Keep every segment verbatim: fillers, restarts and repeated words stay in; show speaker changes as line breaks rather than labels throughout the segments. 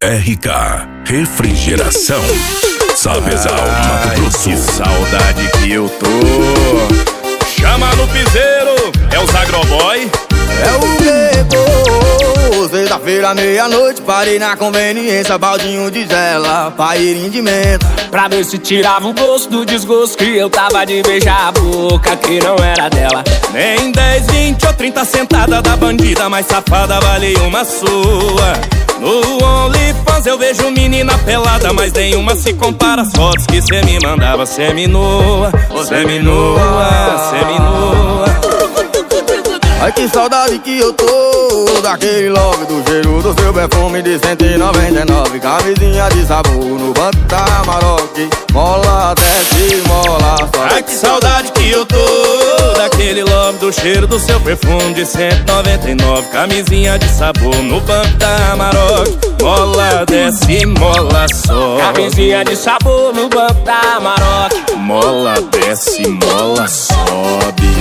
R K Refrigeração, Sapezal, Mato Grosso.
Que saudade que eu tô. Chama no piseiro, é os agroboy.
É o Bebo, sexta-feira, meia-noite, parei na conveniência, baldinho de gela, paeirinho de menta,
pra ver se tirava o gosto do desgosto que eu tava de beijar a boca que não era dela.
Nem dez, vinte ou trinta sentada da bandida mais safada vale uma sua. No OnlyFans eu vejo menina pelada, mas nenhuma se compara às fotos que cê me mandava. Seminua, seminua, seminua.
Ai que saudade que eu tô daquele love, do cheiro do seu perfume de cento e noventa e nove. Camisinha de sabor no banco da Maroc, mola desce, mola sobe.
Ai que saudade que eu tô daquele love, do cheiro do seu perfume de cento e noventa e nove. Camisinha de sabor no banco da Maroc, mola desce, mola sobe.
Camisinha de sabor no banco da Maroc,
mola desce, mola sobe.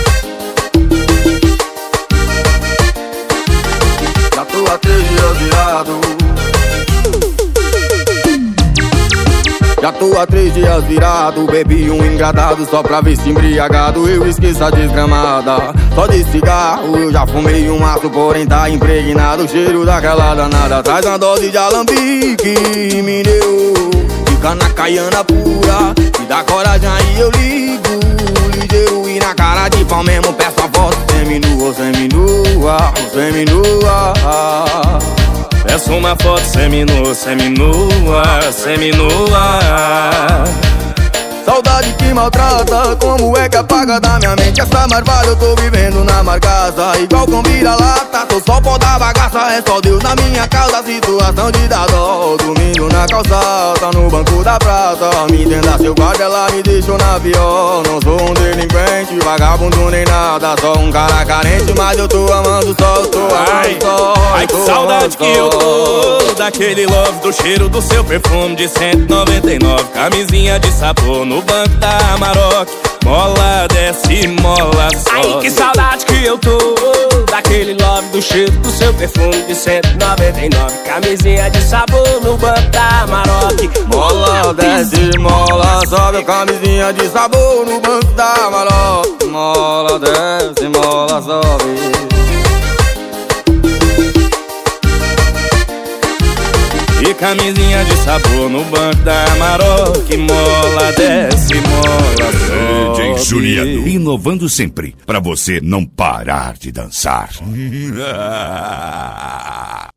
Tô há três dias virado, já tô há três dias virado. Bebi um engradado só pra ver se embriagado eu esqueço a desgramada. Só de cigarro eu já fumei um maço, porém tá impregnado o cheiro daquela danada. Traz uma dose de alambique, me deu de cana caiana pura, me dá coragem aí eu ligo ligeiro e na cara de pau mesmo peço a voz. Seminua, seminua, seminua.
Peço uma foto seminua, seminua, seminua.
Saudade que maltrata, como é que apaga da minha mente essa marvada? Eu tô vivendo na marcaça, igual com vira-lata. Tô só pó da bagaça, é só Deus na minha causa. Situação de dar dó, dormindo na calçada, no banco da praça. Me entenda seu guarda, ela me deixou na pior. Não sou um delinquente, vagabundo nem nada, só um cara carente, mas eu tô amando só, eu tô amando só.
Ai que saudade que eu tô daquele love, do cheiro do seu perfume de cento e noventa e nove. Camisinha de sabor no banco da Maroc, mola desce, mola sobe.
Ai que saudade que eu tô daquele love, do cheiro do seu perfume de cento e noventa e nove. Camisinha de sabor no banco da Maroc,
mola desce, mola sobe. Camisinha de sabor no banco da Maroc, mola desce, mola sobe.
E camisinha de sabor no banco da Maroc, mola desce, mola sobe.
D J Juliano, inovando sempre, pra você não parar de dançar.